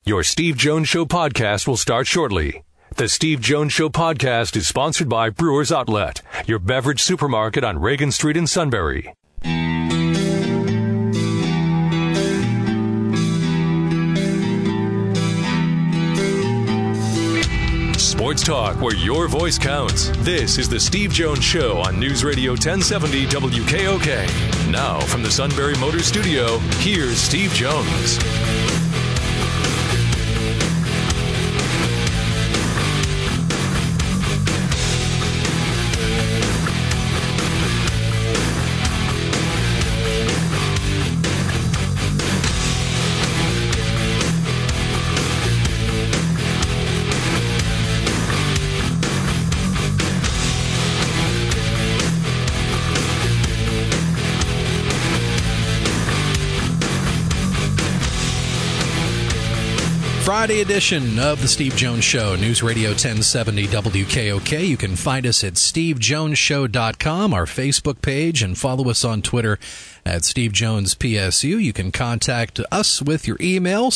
Your Steve Jones Show podcast will start shortly. The Steve Jones Show podcast is sponsored by Brewers Outlet, your beverage supermarket on Reagan Street in Sunbury. Sports talk where your voice counts. This is the Steve Jones Show on News Radio 1070 WKOK. Now from the Sunbury Motor Studio, here's Steve Jones. Friday edition of the Steve Jones Show, News Radio 1070 WKOK. You can find us at stevejonesshow.com, our Facebook page, and follow us on Twitter at SteveJonesPSU. You can contact us with your email,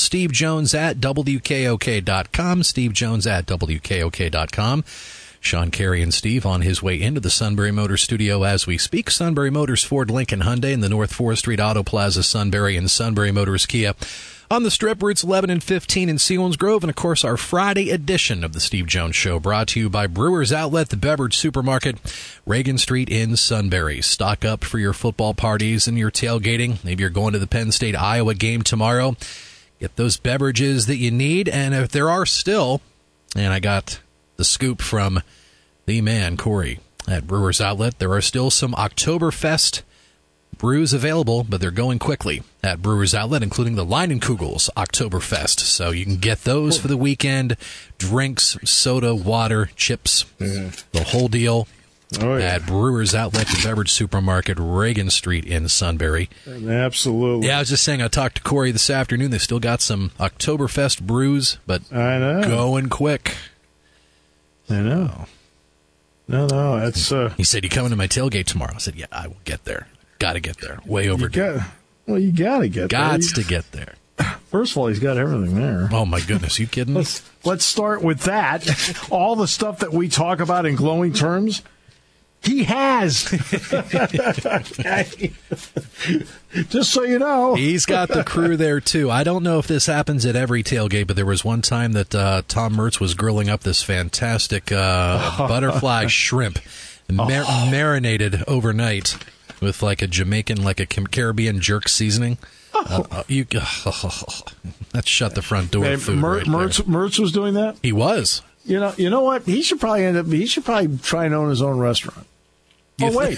stevejones@WKOK.com, stevejones@WKOK.com. Sean Carey and Steve on his way into the Sunbury Motor Studio as we speak. Sunbury Motors, Ford, Lincoln, Hyundai in the North 4th Street Auto Plaza, Sunbury, and Sunbury Motors Kia on the Strip, routes 11 and 15 in Selinsgrove. And, of course, our Friday edition of the Steve Jones Show brought to you by Brewers Outlet, the beverage supermarket, Reagan Street in Sunbury. Stock up for your football parties and your tailgating. Maybe you're going to the Penn State-Iowa game tomorrow. Get those beverages that you need. And if there are still, and I got the scoop from the man, Corey, at Brewers Outlet, there are still some Oktoberfest brews available, but they're going quickly at Brewers Outlet, including the Leinenkugel's Oktoberfest. So you can get those for the weekend. Drinks, soda, water, chips, the whole deal at Brewers Outlet, the beverage supermarket, Reagan Street in Sunbury. Absolutely. Yeah, I was just saying, I talked to Corey this afternoon. They still got some Oktoberfest brews, but I know. Going quick. I know. No, it's... He said, you coming to my tailgate tomorrow? I said, yeah, I will get there. Got to get there. Way overdue. You got to get there. Gots to get there. First of all, he's got everything there. Oh, my goodness. You kidding me? Let's start with that. All the stuff that we talk about in glowing terms, he has. Just so you know. He's got the crew there, too. I don't know if this happens at every tailgate, but there was one time that Tom Mertz was grilling up this fantastic butterfly shrimp, marinated overnight with like a Jamaican, like a Caribbean jerk seasoning. That shut the front door of food right there. Mertz was doing that? He was. You know what? He should probably try and own his own restaurant. Wait.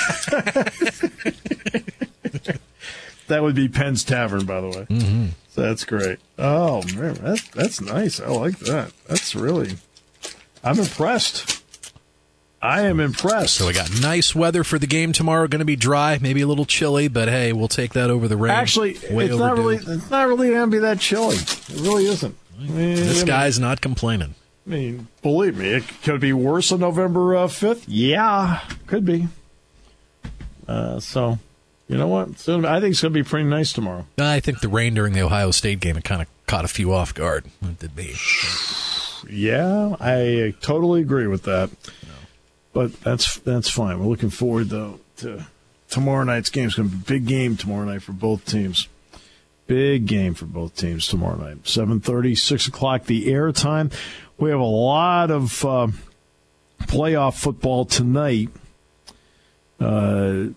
That would be Penn's Tavern, by the way. Mm-hmm. So that's great. Oh, man, that's nice. I like that. That's really... I'm impressed. I am impressed. So we got nice weather for the game tomorrow. Going to be dry, maybe a little chilly, but hey, we'll take that over the rain. Actually, it's not really going to be that chilly. It really isn't. This guy's not complaining. I mean, believe me, it could be worse on November 5th. Yeah, could be. So, you know what? So I think it's going to be pretty nice tomorrow. I think the rain during the Ohio State game, it kind of caught a few off guard. It did me. Yeah, I totally agree with that. But that's fine. We're looking forward, though, to tomorrow night's game. It's going to be a big game tomorrow night for both teams. Big game for both teams tomorrow night. 7:30, 6 o'clock, the airtime. We have a lot of playoff football tonight coming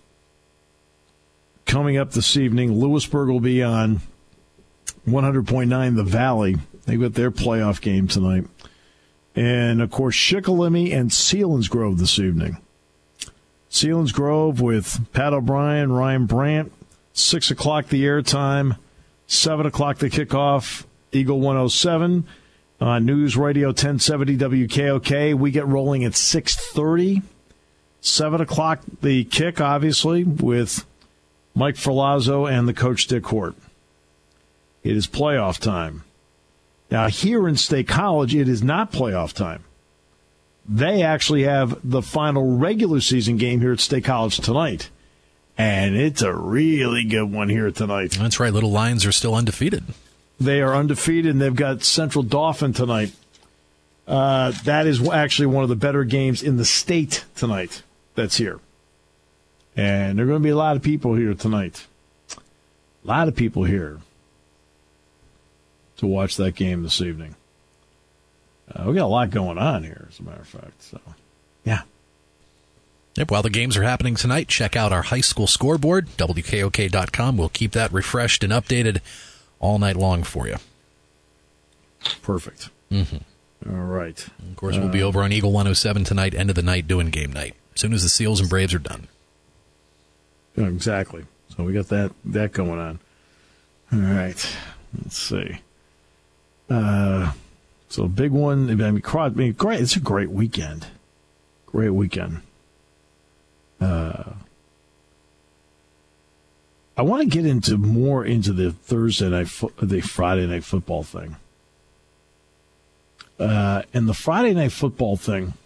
up this evening. Lewisburg will be on 100.9 The Valley. They've got their playoff game tonight. And, of course, Shikellamy and Selinsgrove this evening. Selinsgrove with Pat O'Brien, Ryan Brandt, 6 o'clock the airtime, 7 o'clock the kickoff, Eagle 107. News Radio 1070 WKOK. We get rolling at 6:30. 7 o'clock the kick, obviously, with Mike Ferlazzo and the coach Dick Hort. It is playoff time. Now, here in State College, it is not playoff time. They actually have the final regular season game here at State College tonight. And it's a really good one here tonight. That's right. Little Lions are still undefeated. They are undefeated, and they've got Central Dauphin tonight. That is actually one of the better games in the state tonight that's here. And there are going to be a lot of people here tonight. A lot of people here to watch that game this evening. We got a lot going on here, as a matter of fact. So, yeah. Yep, while the games are happening tonight, check out our high school scoreboard, WKOK.com. We'll keep that refreshed and updated all night long for you. Perfect. Mm-hmm. All right. And of course, we'll be over on Eagle 107 tonight, end of the night, doing game night, as soon as the Seals and Braves are done. Yeah, exactly. So we got that going on. All right. Let's see. So a big one. I mean, great. It's a great weekend. Great weekend. I want to get into the Thursday night, the Friday night football thing. And the Friday night football thing,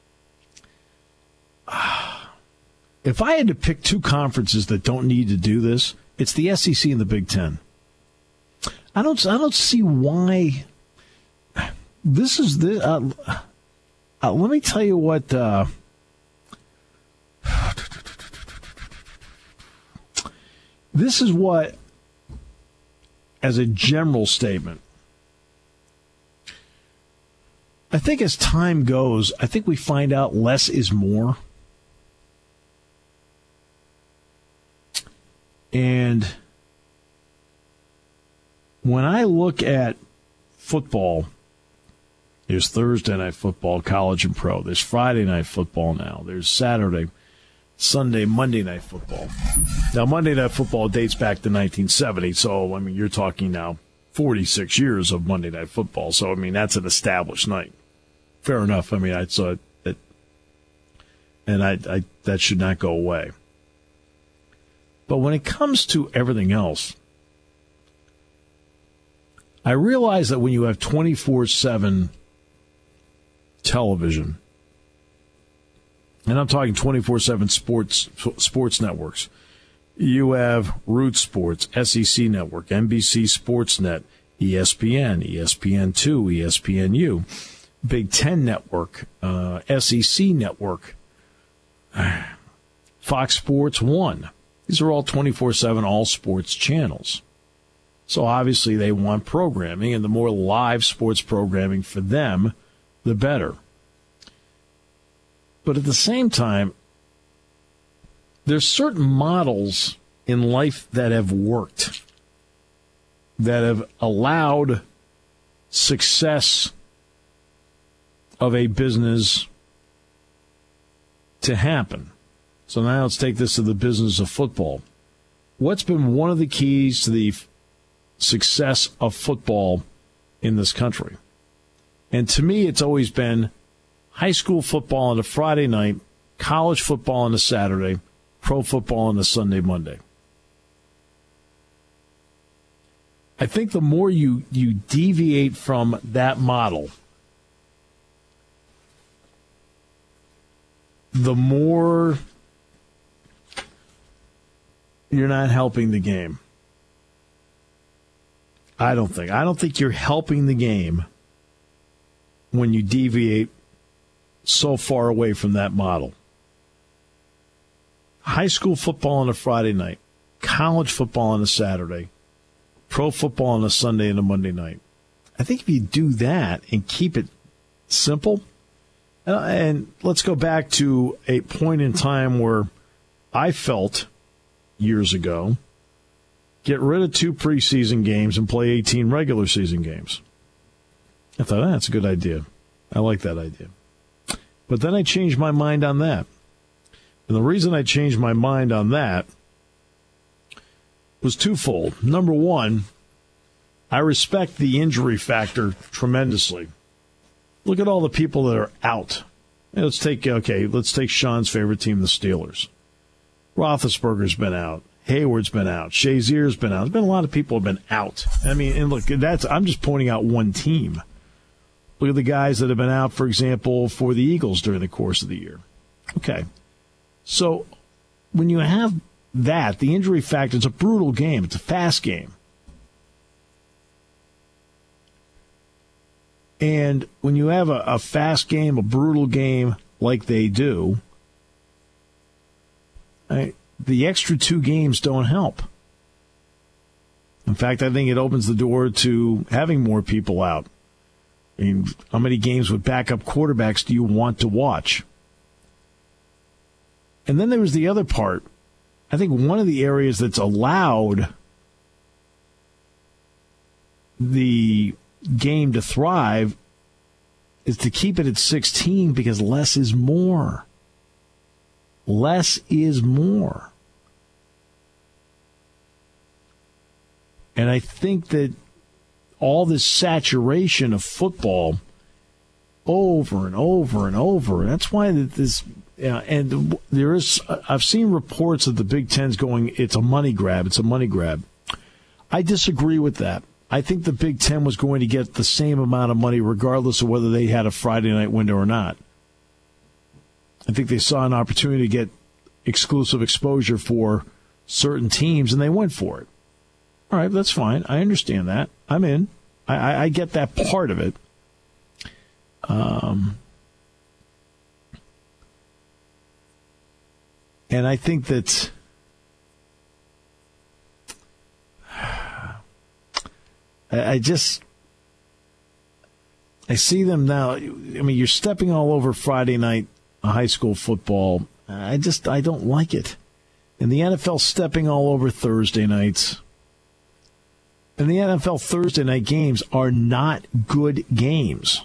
if I had to pick two conferences that don't need to do this, it's the SEC and the Big Ten. I don't see why. This is the. Let me tell you what. This is what, as a general statement, I think as time goes, I think we find out less is more. And when I look at football, there's Thursday night football, college and pro. There's Friday night football now. There's Saturday, Sunday, Monday night football. Now, Monday night football dates back to 1970, so, I mean, you're talking now 46 years of Monday night football. So, I mean, that's an established night. Fair enough. I mean, I saw it, and I that should not go away. But when it comes to everything else, I realize that when you have 24/7 television, and I'm talking 24/7 sports networks, you have Root Sports, SEC Network, NBC Sportsnet, ESPN, ESPN2, ESPNU, Big Ten Network, SEC Network, Fox Sports 1. These are all 24/7 all sports channels. So obviously they want programming, and the more live sports programming for them, the better. But at the same time, there's certain models in life that have worked, that have allowed success of a business to happen. So now let's take this to the business of football. What's been one of the keys to the success of football in this country? And to me, it's always been high school football on a Friday night, college football on a Saturday, pro football on a Sunday, Monday. I think the more you deviate from that model, the more you're not helping the game. I don't think you're helping the game when you deviate so far away from that model. High school football on a Friday night, college football on a Saturday, pro football on a Sunday and a Monday night. I think if you do that and keep it simple, and let's go back to a point in time where I felt years ago, get rid of 2 preseason games and play 18 regular season games. I thought, that's a good idea. I like that idea. But then I changed my mind on that. And the reason I changed my mind on that was twofold. Number one, I respect the injury factor tremendously. Look at all the people that are out. Let's take Sean's favorite team, the Steelers. Roethlisberger's been out. Hayward's been out. Shazier's been out. There's been a lot of people who have been out. I mean, and look, I'm just pointing out one team. Look at the guys that have been out, for example, for the Eagles during the course of the year. Okay. So when you have that, the injury factor, it's a brutal game. It's a fast game. And when you have a fast game, a brutal game like they do, the extra 2 games don't help. In fact, I think it opens the door to having more people out. I mean, how many games with backup quarterbacks do you want to watch? And then there was the other part. I think one of the areas that's allowed the game to thrive is to keep it at 16 because less is more. Less is more. And I think that all this saturation of football over and over and over, and that's why this, and there is, I've seen reports of the Big Ten's going, it's a money grab, it's a money grab. I disagree with that. I think the Big Ten was going to get the same amount of money regardless of whether they had a Friday night window or not. I think they saw an opportunity to get exclusive exposure for certain teams, and they went for it. All right, that's fine. I understand that. I'm in. I get that part of it. And I think that I see them now. I mean, you're stepping all over Friday night high school football. I don't like it. And the NFL stepping all over Thursday nights. And the NFL Thursday night games are not good games.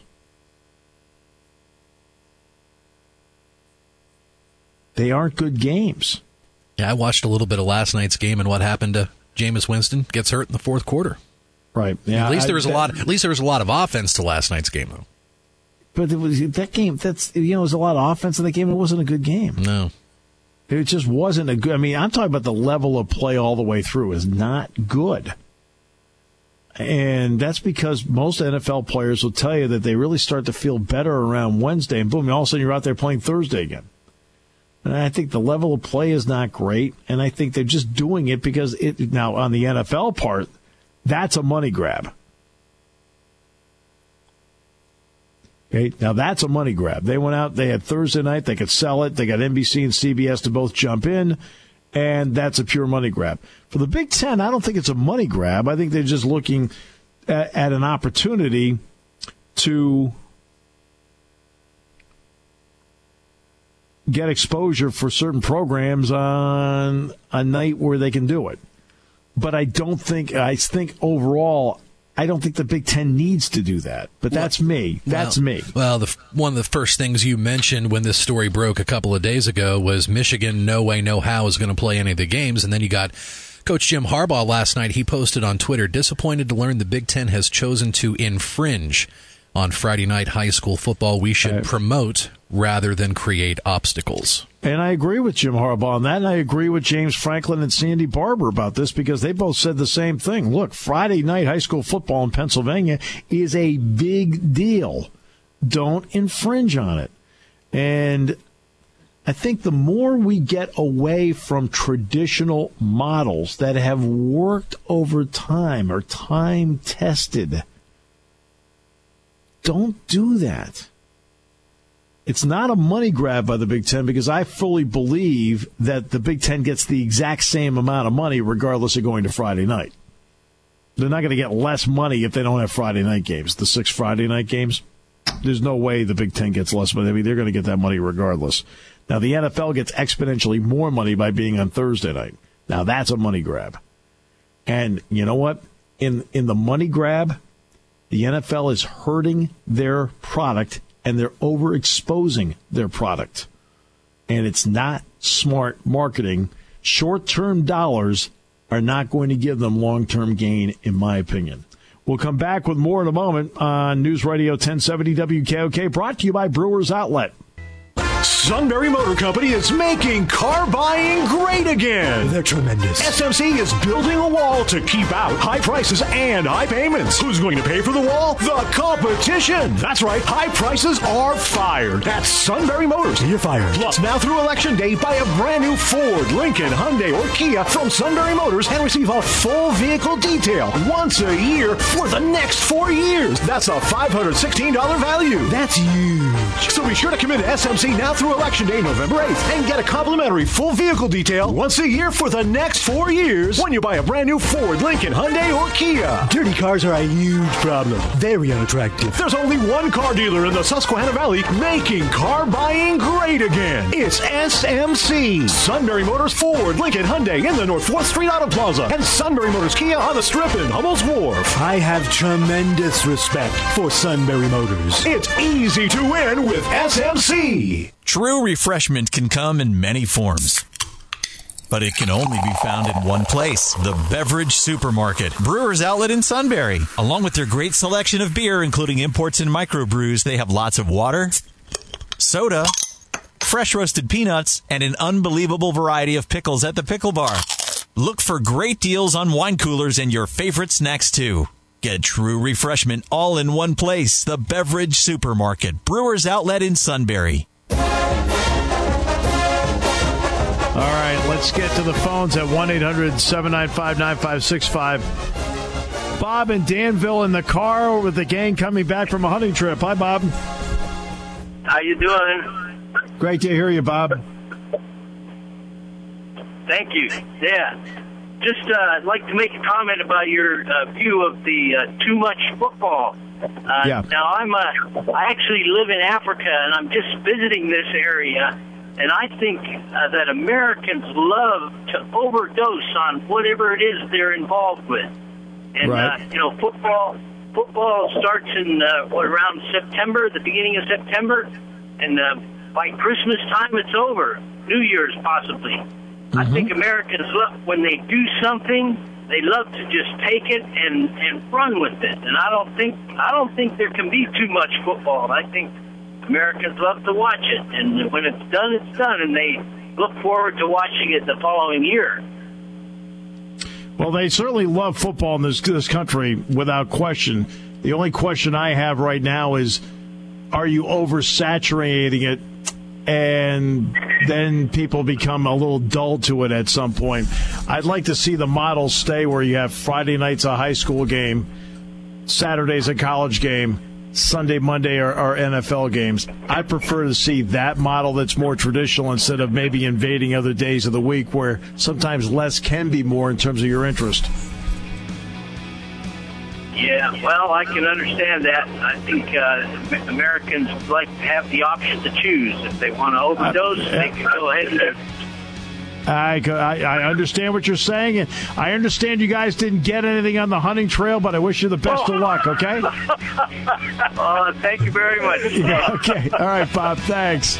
They aren't good games. Yeah, I watched a little bit of last night's game and what happened to Jameis Winston. Gets hurt in the fourth quarter. Right. Yeah. At least there was a lot of offense to last night's game, though. But it was that game. It was a lot of offense in the game. It wasn't a good game. No. It just wasn't a good. I mean, I'm talking about the level of play all the way through is not good. And that's because most NFL players will tell you that they really start to feel better around Wednesday, and boom, all of a sudden you're out there playing Thursday again. And I think the level of play is not great, and I think they're just doing it because now on the NFL part, that's a money grab. Okay, now that's a money grab. They went out, they had Thursday night, they could sell it, they got NBC and CBS to both jump in, and that's a pure money grab. For the Big Ten, I don't think it's a money grab. I think they're just looking at an opportunity to get exposure for certain programs on a night where they can do it. But I think overall, I don't think the Big Ten needs to do that. But that's me. That's me. Well, one of the first things you mentioned when this story broke a couple of days ago was Michigan, no way, no how, is going to play any of the games. And then you got Coach Jim Harbaugh last night. He posted on Twitter, disappointed to learn the Big Ten has chosen to infringe on Friday night high school football. We should promote rather than create obstacles. And I agree with Jim Harbaugh on that, and I agree with James Franklin and Sandy Barber about this because they both said the same thing. Look, Friday night high school football in Pennsylvania is a big deal. Don't infringe on it. And I think the more we get away from traditional models that have worked over time or time-tested, don't do that. It's not a money grab by the Big Ten because I fully believe that the Big Ten gets the exact same amount of money regardless of going to Friday night. They're not going to get less money if they don't have Friday night games. The 6 Friday night games, there's no way the Big Ten gets less money. I mean, they're going to get that money regardless. Now, the NFL gets exponentially more money by being on Thursday night. Now, that's a money grab. And you know what? In the money grab, the NFL is hurting their product and they're overexposing their product. And it's not smart marketing. Short-term dollars are not going to give them long-term gain, in my opinion. We'll come back with more in a moment on News Radio 1070 WKOK, brought to you by Brewers Outlet. Sunbury Motor Company is making car buying great again. They're tremendous. SMC is building a wall to keep out high prices and high payments. Who's going to pay for the wall? The competition. That's right. High prices are fired at Sunbury Motors. You're fired. Plus, now through Election Day, buy a brand new Ford, Lincoln, Hyundai, or Kia from Sunbury Motors and receive a full vehicle detail once a year for the next 4 years. That's a $516 value. That's huge. So be sure to come into SMC now through Election Day, November 8th, and get a complimentary full vehicle detail once a year for the next 4 years when you buy a brand new Ford, Lincoln, Hyundai, or Kia. Dirty cars are a huge problem. Very unattractive. There's only one car dealer in the Susquehanna Valley making car buying great again. It's SMC. Sunbury Motors Ford, Lincoln, Hyundai in the North 4th Street Auto Plaza, and Sunbury Motors Kia on the Strip in Hummel's Wharf. I have tremendous respect for Sunbury Motors. It's easy to win with SMC. True refreshment can come in many forms, but it can only be found in one place, the Beverage Supermarket, Brewers Outlet in Sunbury. Along with their great selection of beer, including imports and microbrews, they have lots of water, soda, fresh roasted peanuts, and an unbelievable variety of pickles at the pickle bar. Look for great deals on wine coolers and your favorite snacks, too. Get true refreshment all in one place, the Beverage Supermarket, Brewers Outlet in Sunbury. All right, let's get to the phones at 1-800-795-9565. Bob in Danville in the car with the gang coming back from a hunting trip. Hi, Bob. How you doing? Great to hear you, Bob. Thank you. Yeah. Just I'd like to make a comment about your view of the too much football. Yeah. Now, I actually live in Africa, and I'm just visiting this area. And I think that Americans love to overdose on whatever it is they're involved with. And, right. Football starts in around September, the beginning of September. And by Christmas time, it's over. New Year's, possibly. Mm-hmm. I think Americans love, when they do something, they love to just take it and run with it. And I don't think there can be too much football. I think Americans love to watch it, and when it's done, and they look forward to watching it the following year. Well, they certainly love football in this country, without question. The only question I have right now is, are you oversaturating it, and then people become a little dull to it at some point? I'd like to see the model stay where you have Friday nights a high school game, Saturdays a college game, Sunday, Monday are NFL games. I prefer to see that model that's more traditional instead of maybe invading other days of the week where sometimes less can be more in terms of your interest. Yeah, well, I can understand that. I think Americans like to have the option to choose. If they want to overdose, they can go ahead and I understand what you're saying, and I understand you guys didn't get anything on the hunting trail, but I wish you the best of luck, okay? Thank you very much. Yeah, okay. All right, Bob, thanks.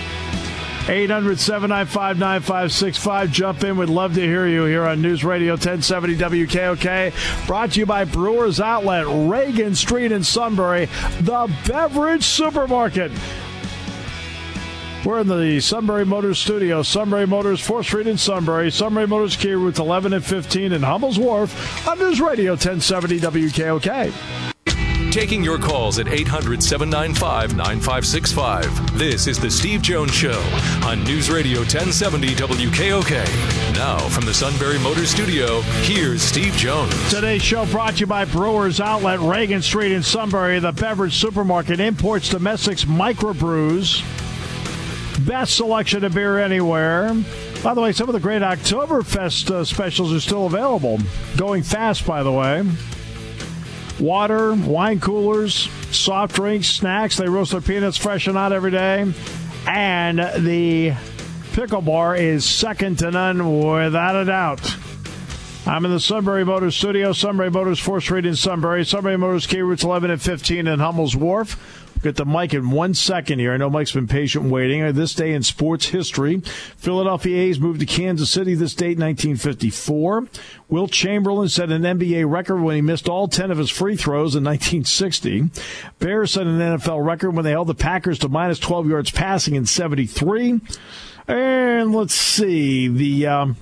800-795-9565. Jump in. We'd love to hear you here on News Radio 1070 WKOK. Brought to you by Brewers Outlet, Reagan Street in Sunbury, the Beverage Supermarket. We're in the Sunbury Motors studio. Sunbury Motors, 4th Street in Sunbury. Sunbury Motors Kia routes 11 and 15 in Hummel's Wharf on News Radio 1070 WKOK. Taking your calls at 800-795-9565. This is the Steve Jones Show on News Radio 1070 WKOK. Now from the Sunbury Motors studio, here's Steve Jones. Today's show brought to you by Brewers Outlet, Reagan Street in Sunbury, the Beverage Supermarket, imports domestics microbrews. Best selection of beer anywhere. By the way, some of the great Oktoberfest specials are still available. Going fast, by the way. Water, wine coolers, soft drinks, snacks. They roast their peanuts fresh and hot every day. And the pickle bar is second to none, without a doubt. I'm in the Sunbury Motors studio. Sunbury Motors, 4th Street in Sunbury. Sunbury Motors, Key Routes 11 and 15 in Hummel's Wharf. We'll get to Mike in 1 second here. I know Mike's been patient waiting. This day in sports history, Philadelphia A's moved to Kansas City this date, 1954. Wilt Chamberlain set an NBA record when he missed all 10 of his free throws in 1960. Bears set an NFL record when they held the Packers to minus 12 yards passing in 73. And let's see, the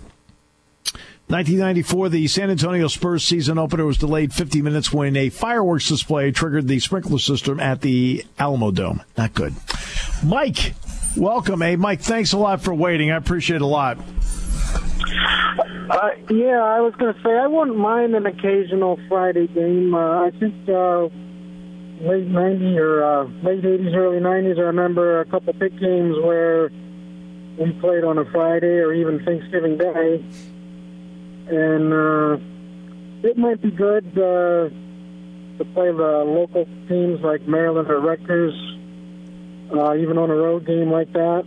1994, the San Antonio Spurs season opener was delayed 50 minutes when a fireworks display triggered the sprinkler system at the Alamo Dome. Not good. Mike, welcome. Hey, Mike, thanks a lot for waiting. I appreciate it a lot. Yeah, I was going to say I wouldn't mind an occasional Friday game. I think late 90s or late 80s, early 90s, I remember a couple pick games where we played on a Friday or even Thanksgiving Day. And it might be good to play the local teams like Maryland or Rutgers, even on a road game like that,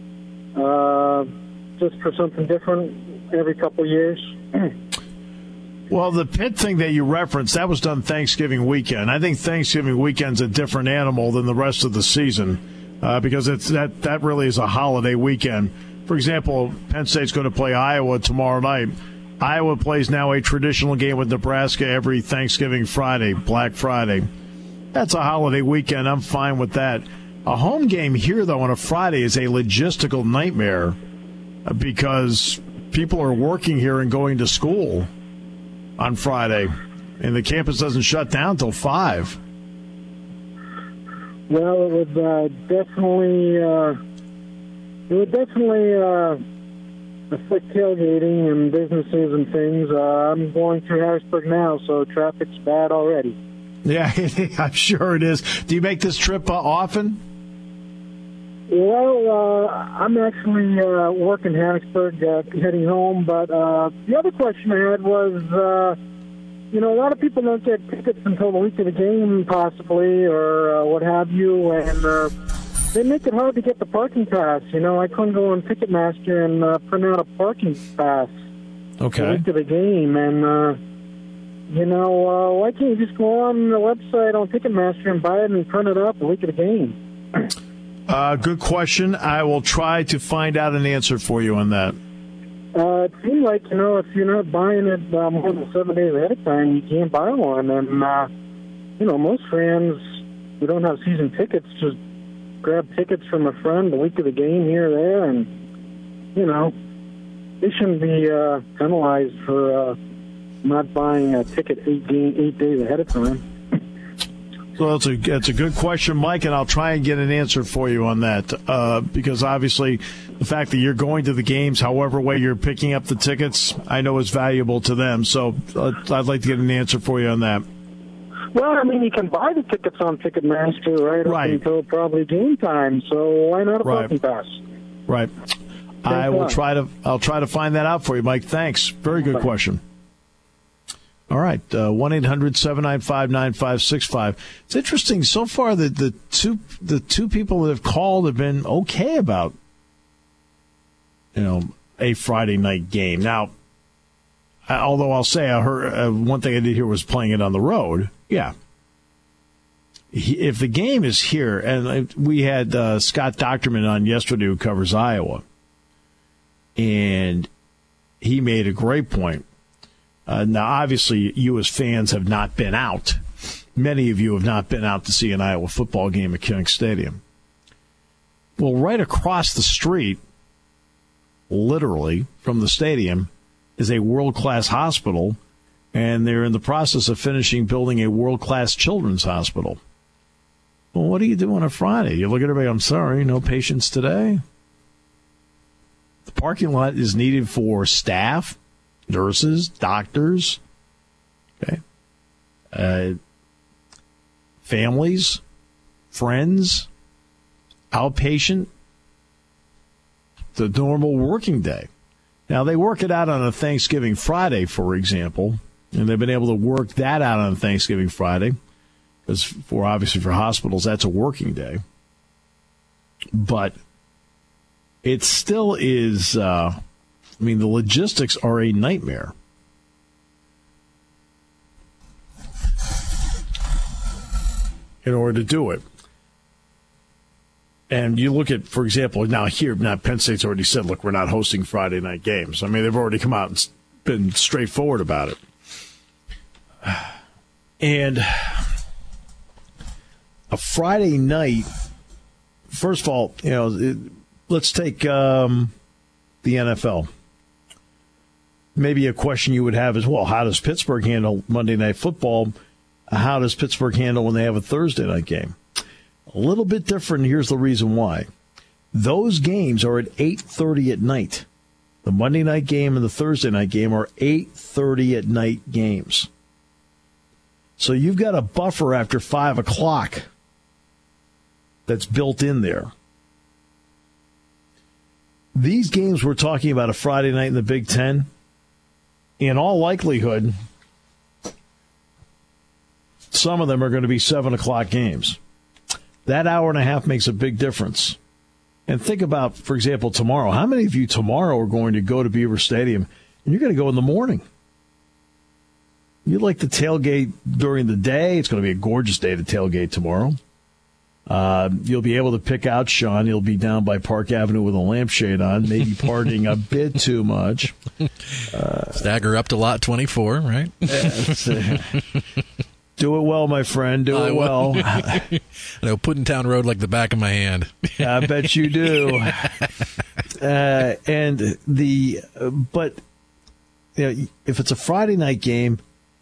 just for something different every couple of years. Well, the Pitt thing that you referenced, that was done Thanksgiving weekend. I think Thanksgiving weekend's a different animal than the rest of the season because that really is a holiday weekend. For example, Penn State's going to play Iowa tomorrow night. Iowa plays now a traditional game with Nebraska every Thanksgiving Friday, Black Friday. That's a holiday weekend. I'm fine with that. A home game here, though, on a Friday is a logistical nightmare because people are working here and going to school on Friday, and the campus doesn't shut down until 5. Well, it would definitely affect tailgating and businesses and things. I'm going through Harrisburg now, so traffic's bad already. Yeah, I'm sure it is. Do you make this trip often? Well, I'm actually working Harrisburg, heading home. But the other question I had was, a lot of people don't get tickets until the week of the game, possibly, or what have you, and they make it hard to get the parking pass. I couldn't go on Ticketmaster and print out a parking pass the week of the game. And, why can't you just go on the website on Ticketmaster and buy it and print it out the week of the game? Good question. I will try to find out an answer for you on that. It seems like, if you're not buying it more than 7 days ahead of time, you can't buy one. And, most fans who don't have season tickets just grab tickets from a friend the week of the game here or there, and they shouldn't be penalized for not buying a ticket 8 days ahead of time. So that's a good question, Mike, and I'll try and get an answer for you on that because obviously the fact that you're going to the games, however way you're picking up the tickets, I know is valuable to them. So I'd like to get an answer for you on that. Well, you can buy the tickets on Ticketmaster right up until probably game time. So why not a parking pass? Right. I'll try to find that out for you, Mike. Thanks. Very good question. All right. 1-800-795-9565. It's interesting so far that the two people that have called have been okay about a Friday night game. Now, although I'll say I heard one thing I did hear was playing it on the road. Yeah. If the game is here, and we had Scott Docterman on yesterday who covers Iowa, and he made a great point. Now, obviously, you as fans have not been out. Many of you have not been out to see an Iowa football game at King Stadium. Well, right across the street, literally, from the stadium, is a world-class hospital, and they're in the process of building a world-class children's hospital. Well, what do you do on a Friday? You look at everybody, I'm sorry, no patients today. The parking lot is needed for staff, nurses, doctors, families, friends, outpatient, the normal working day. Now, they work it out on a Thanksgiving Friday, for example, and they've been able to work that out on Thanksgiving Friday, because obviously for hospitals, that's a working day. But it still is, the logistics are a nightmare. in order to do it. And you look at, for example, now Penn State's already said, look, we're not hosting Friday night games. I mean, they've already come out and been straightforward about it. And a Friday night, first of all, let's take the NFL. Maybe a question you would have is, well, how does Pittsburgh handle Monday Night Football? How does Pittsburgh handle when they have a Thursday night game? A little bit different. Here's the reason why. Those games are at 8:30 at night. The Monday night game and the Thursday night game are 8:30 at night games. So you've got a buffer after 5 o'clock that's built in there. These games we're talking about, a Friday night in the Big Ten, in all likelihood, some of them are going to be 7 o'clock games. That hour and a half makes a big difference. And think about, for example, tomorrow. How many of you tomorrow are going to go to Beaver Stadium and you're going to go in the morning? You like to tailgate during the day. It's going to be a gorgeous day to tailgate tomorrow. You'll be able to pick out Sean. He'll be down by Park Avenue with a lampshade on, maybe partying a bit too much. Stagger up to lot 24, right? Do it well, my friend. Do it well. I know Puddintown Road like the back of my hand. I bet you do. But if it's a Friday night game,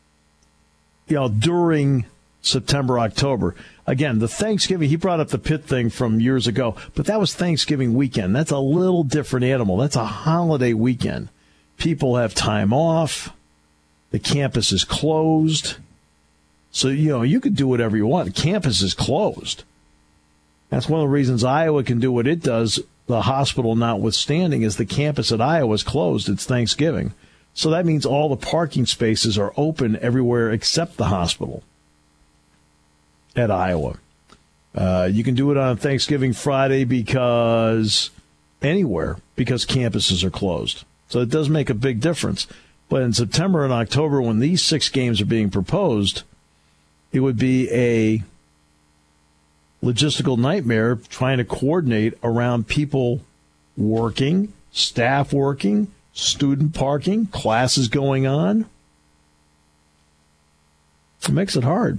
during September, October. Again, the Thanksgiving, he brought up the Pitt thing from years ago, but that was Thanksgiving weekend. That's a little different animal. That's a holiday weekend. People have time off. The campus is closed. So, you could do whatever you want. The campus is closed. That's one of the reasons Iowa can do what it does, the hospital notwithstanding, is the campus at Iowa is closed. It's Thanksgiving. So that means all the parking spaces are open everywhere except the hospital at Iowa. You can do it on Thanksgiving Friday because campuses are closed. So it does make a big difference. But in September and October, when these 6 games are being proposed, it would be a logistical nightmare trying to coordinate around people working, staff working, student parking, classes going on. It makes it hard.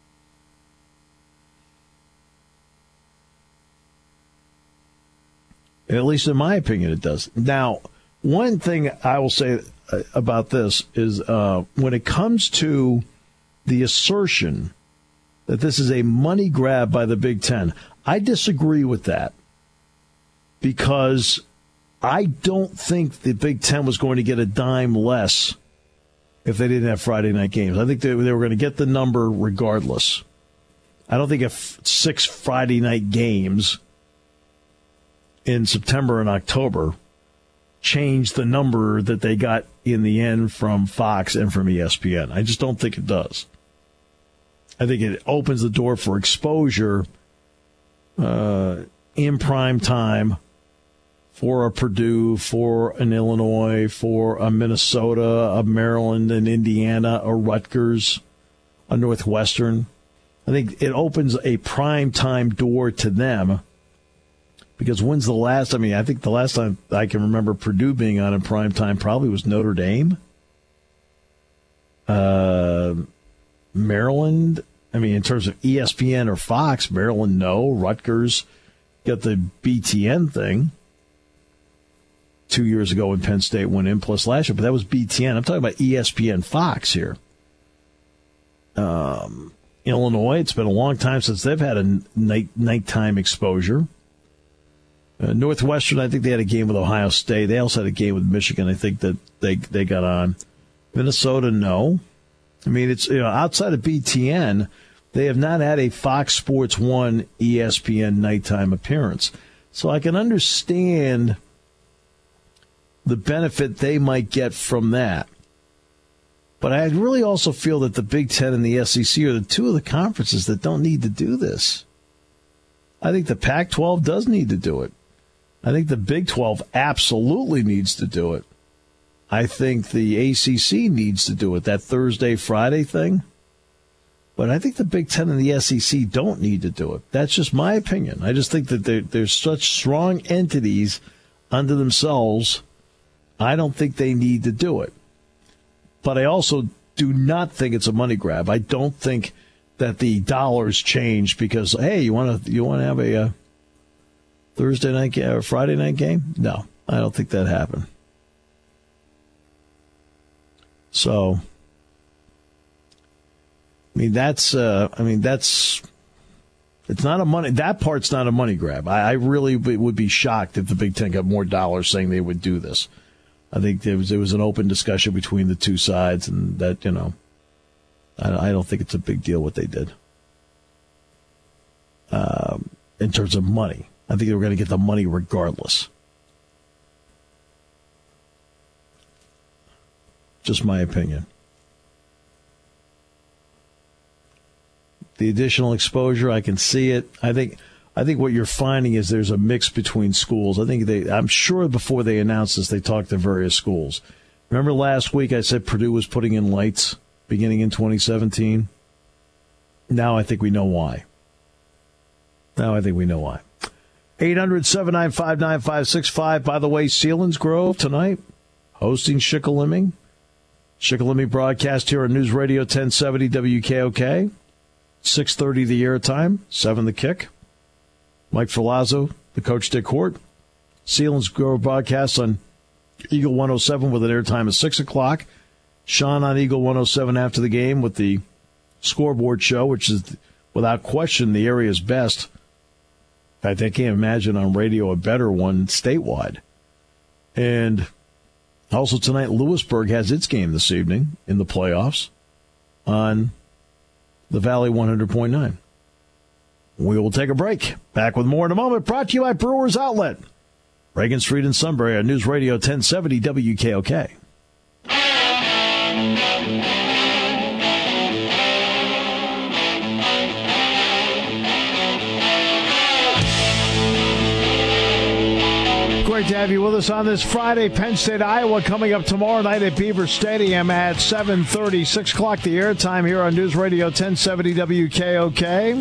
At least in my opinion, it does. Now, one thing I will say about this is when it comes to the assertion that this is a money grab by the Big Ten, I disagree with that because I don't think the Big Ten was going to get a dime less if they didn't have Friday night games. I think they were going to get the number regardless. I don't think if 6 Friday night games in September and October changed the number that they got in the end from Fox and from ESPN. I just don't think it does. I think it opens the door for exposure in prime time for a Purdue, for an Illinois, for a Minnesota, a Maryland, an Indiana, a Rutgers, a Northwestern. I think it opens a prime time door to them because when's the last, I think the last time I can remember Purdue being on in prime time probably was Notre Dame. Maryland, in terms of ESPN or Fox, Maryland, no. Rutgers got the BTN thing 2 years ago when Penn State went in, plus last year, but that was BTN. I'm talking about ESPN Fox here. Illinois, it's been a long time since they've had a nighttime exposure. Northwestern, I think they had a game with Ohio State. They also had a game with Michigan. I think that they got on. Minnesota, no. It's outside of BTN, they have not had a Fox Sports 1 ESPN nighttime appearance. So I can understand the benefit they might get from that. But I really also feel that the Big Ten and the SEC are the two of the conferences that don't need to do this. I think the Pac-12 does need to do it. I think the Big 12 absolutely needs to do it. I think the ACC needs to do it. That Thursday, Friday thing. But I think the Big Ten and the SEC don't need to do it. That's just my opinion. I just think that there's such strong entities unto themselves. I don't think they need to do it. But I also do not think it's a money grab. I don't think that the dollars change because, hey, you want to have a Thursday night or Friday night game? No, I don't think that happened. So, it's not a money. That part's not a money grab. I really would be shocked if the Big Ten got more dollars saying they would do this. I think there was an open discussion between the two sides, and that I don't think it's a big deal what they did. In terms of money, I think they were going to get the money regardless. Just my opinion. The additional exposure, I can see it. I think what you're finding is there's a mix between schools. I'm sure before they announced this, they talked to various schools. Remember last week I said Purdue was putting in lights beginning in 2017? Now I think we know why. 800-795-9565. By the way, Selinsgrove tonight hosting Shikellamy. Shikellamy broadcast here on News Radio 1070 WKOK. 6:30 the airtime, 7 the kick. Mike Ferlazzo, the coach, Dick Hort. Selinsgrove broadcast on Eagle 107 with an airtime of 6 o'clock. Sean on Eagle 107 after the game with the scoreboard show, which is, without question, the area's best. In fact, I can't imagine on radio a better one statewide. And also tonight, Lewisburg has its game this evening in the playoffs on the Valley 100.9. We will take a break. Back with more in a moment. Brought to you by Brewers Outlet. Reagan Street in Sunbury on News Radio 1070 WKOK. Great to have you with us on this Friday. Penn State, Iowa coming up tomorrow night at Beaver Stadium at 7:30, 6 o'clock the airtime here on News Radio 1070 WKOK.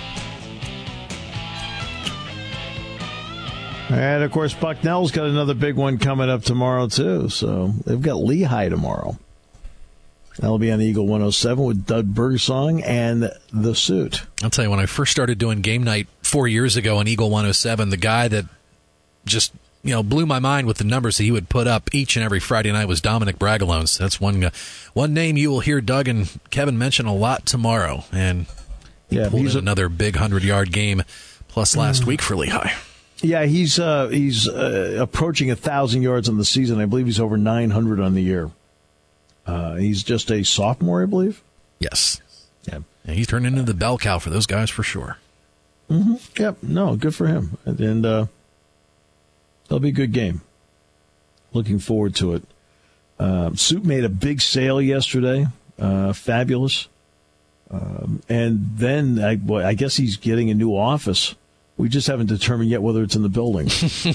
And, of course, Bucknell's got another big one coming up tomorrow, too. So they've got Lehigh tomorrow. That'll be on Eagle 107 with Doug Birdsong and The Suit. I'll tell you, when I first started doing game night 4 years ago on Eagle 107, the guy that just blew my mind with the numbers that he would put up each and every Friday night was Dominic Bragalones. That's one name you will hear Doug and Kevin mention a lot tomorrow. And he's another big 100-yard game plus last week for Lehigh. Yeah, he's approaching 1,000 yards on the season. I believe he's over 900 on the year. He's just a sophomore, I believe. Yes. Yeah. And he's turned into the bell cow for those guys for sure. Mm-hmm. Yep. No, good for him. And that'll be a good game. Looking forward to it. Suit made a big sale yesterday. Fabulous. And then I guess he's getting a new office. We just haven't determined yet whether it's in the building.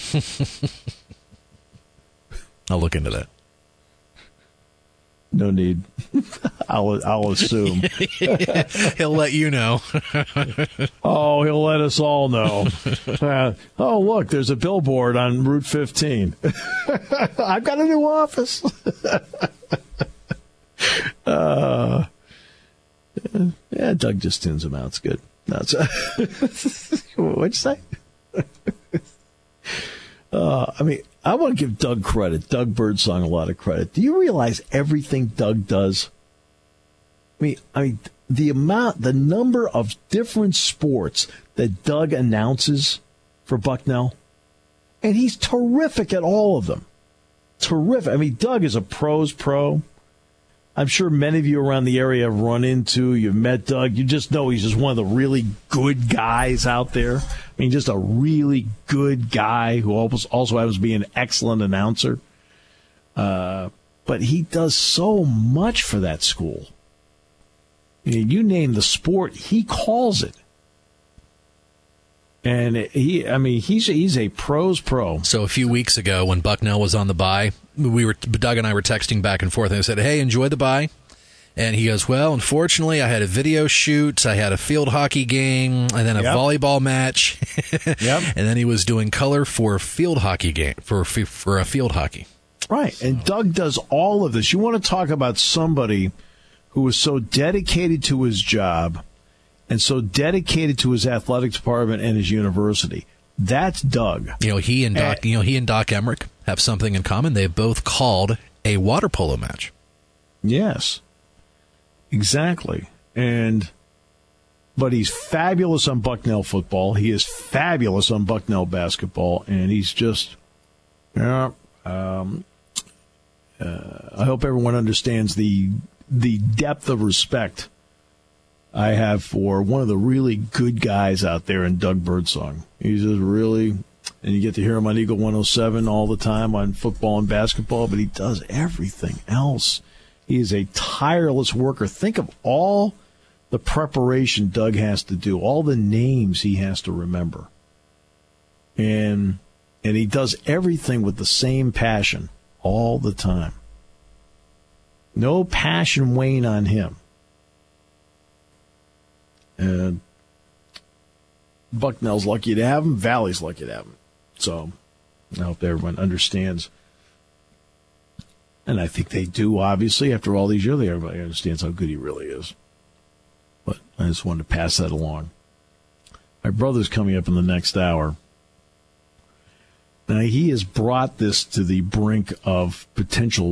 I'll look into that. No need. I'll assume. He'll let you know. Oh, he'll let us all know. Oh, look, there's a billboard on Route 15. I've got a new office. Yeah, Doug just tunes him out. It's good. That's what'd you say? I want to give Doug credit, Doug Birdsong, a lot of credit. Do you realize everything Doug does? I mean, the number of different sports that Doug announces for Bucknell, and he's terrific at all of them. Terrific. I mean, Doug is a pro's pro. I'm sure many of you around the area have run into, you've met Doug. You just know he's just one of the really good guys out there. I mean, just a really good guy who also happens to be an excellent announcer. But he does so much for that school. You name the sport, he calls it. And he's a pro's pro. So a few weeks ago when Bucknell was on the bye, Doug and I were texting back and forth, and I said, hey, enjoy the bye. And he goes, well, unfortunately, I had a video shoot, I had a field hockey game, and then a volleyball match. And then he was doing color for a field hockey game, for a field hockey. Right. And Doug does all of this. You want to talk about somebody who is so dedicated to his job and so dedicated to his athletic department and his university. That's Doug. He and Doc Emmerich have something in common. They both called a water polo match. Yes, exactly. But he's fabulous on Bucknell football. He is fabulous on Bucknell basketball, and he's just. I hope everyone understands the depth of respect I have for one of the really good guys out there in Doug Birdsong. He's just really, and you get to hear him on Eagle 107 all the time on football and basketball, but he does everything else. He is a tireless worker. Think of all the preparation Doug has to do, all the names he has to remember. And he does everything with the same passion all the time. No passion wane on him. And Bucknell's lucky to have him. Valley's lucky to have him. So I hope everyone understands. And I think they do, obviously. After all these years, everybody understands how good he really is. But I just wanted to pass that along. My brother's coming up in the next hour. Now, he has brought this to the brink of potential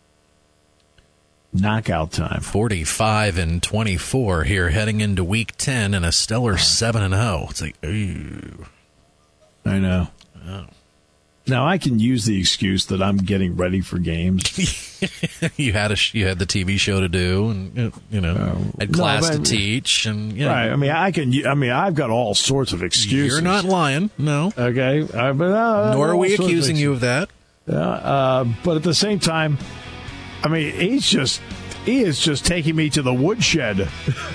knockout time. 45-24 here, heading into Week 10, and a stellar 7-0. It's like, ooh. I know. Oh. Now I can use the excuse that I'm getting ready for games. You had the TV show to do, and had class to teach, and right. I've got all sorts of excuses. You're not lying, no. Okay, nor are we accusing you of that. But at the same time, he is just taking me to the woodshed.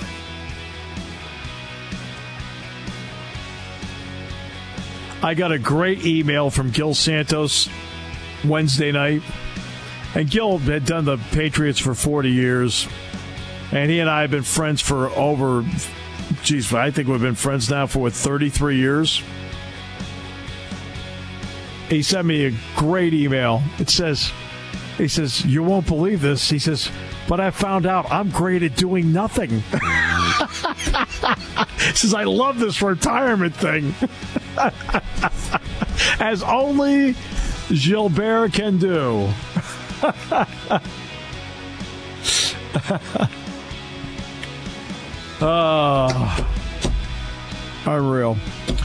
I got a great email from Gil Santos Wednesday night. And Gil had done the Patriots for 40 years. And he and I have been friends for I think we've been friends now for 33 years. He sent me a great email. He says, you won't believe this. He says, but I found out I'm great at doing nothing. He says, I love this retirement thing. As only Gilbert can do. Unreal.